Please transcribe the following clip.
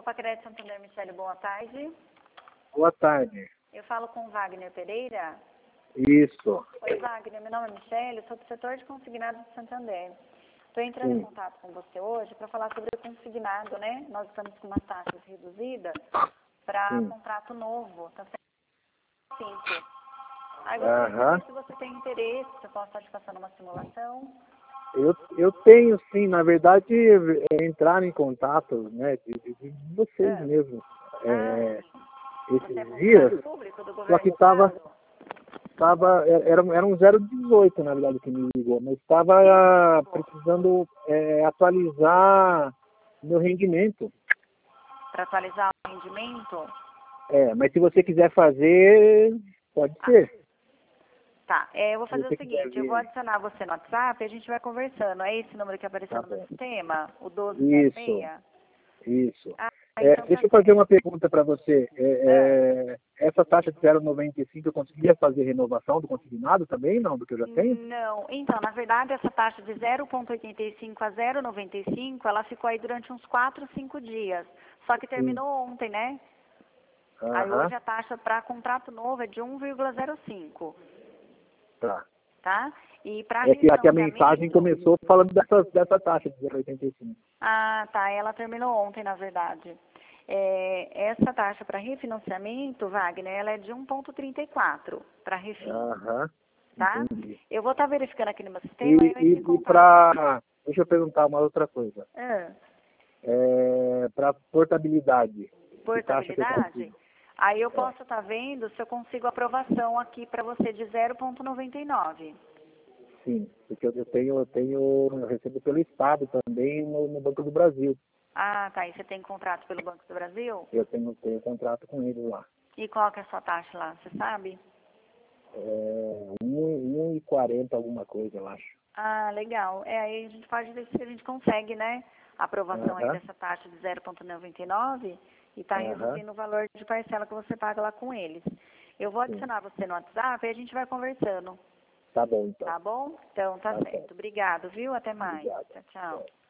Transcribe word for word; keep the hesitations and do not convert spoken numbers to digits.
Copa Crédito Santander, Michele, boa tarde. Boa tarde. Eu falo com Wagner Pereira. Isso. Oi, Wagner, meu nome é Michele, sou do setor de consignado de Santander. Estou entrando Sim. em contato com você hoje para falar sobre o consignado, né? Nós estamos com umas taxas reduzidas para contrato novo, tá sendo cinco. Aí gostaria de Aham. saber se você tem interesse, se eu posso estar te passando uma simulação. Eu, eu tenho sim, na verdade, é, entrar em contato, né, de, de, de vocês Ah, mesmos, ah, é, sim. Você é esses dias, funcionário público do só governo que do estava, estado? tava, era, era um zero dezoito, na verdade, que me ligou, mas estava precisando é, atualizar meu rendimento. Para atualizar o rendimento? É, mas se você quiser fazer, pode Ah, ser. tá. É, eu vou Se fazer você o quiser seguinte, eu vou ver, adicionar você no WhatsApp e a gente vai conversando. É esse número que apareceu tá no meu bom. sistema? O doze zero Isso. seis? Isso. Ah, É, então tá deixa eu fazer certo. uma pergunta para você. É, Ah, é, essa taxa de zero vírgula noventa e cinco, eu conseguiria fazer renovação do consignado também, não? Do que eu já tenho? não. Então, na verdade, essa taxa de zero vírgula oitenta e cinco a zero vírgula noventa e cinco, ela ficou aí durante uns quatro, cinco dias. Só que Sim. terminou ontem, né? Aí Aham. hoje a taxa para contrato novo é de um vírgula zero cinco, Tá. tá? E para É que aqui a mensagem refinanciamento... começou falando dessa, dessa taxa de zero vírgula oitenta e cinco. Ah, tá. Ela terminou ontem, na verdade. É, essa taxa para refinanciamento, Wagner, ela é de um vírgula trinta e quatro para refin, Aham. tá? Entendi. Eu vou estar verificando aqui no meu E, sistema e eu entro em e, e contato. para... Deixa eu perguntar uma outra coisa. Ah, É, para portabilidade, que taxa que eu portabilidade? consigo? Aí eu É, posso estar vendo se eu consigo aprovação aqui para você de zero vírgula noventa e nove. sim. Porque eu eu tenho, eu tenho, eu recebo pelo Estado também no, no Banco do Brasil. Ah, tá. E você tem contrato pelo Banco do Brasil? Eu tenho, tenho contrato com ele lá. E qual que é a sua taxa lá? Você sabe? É um e quarenta alguma coisa, eu acho. Ah, legal. É, aí a gente pode ver se a gente consegue, né? A aprovação aí Aham, dessa taxa de zero vírgula noventa e nove e tá aham, reduzindo o valor de parcela que você paga lá com eles. Eu vou sim. adicionar você no WhatsApp e a gente vai conversando, Tá bom, então. tá bom? Então, tá Tá bom. certo. Obrigado, viu? Até mais. Obrigado. Tchau, tchau. Tchau.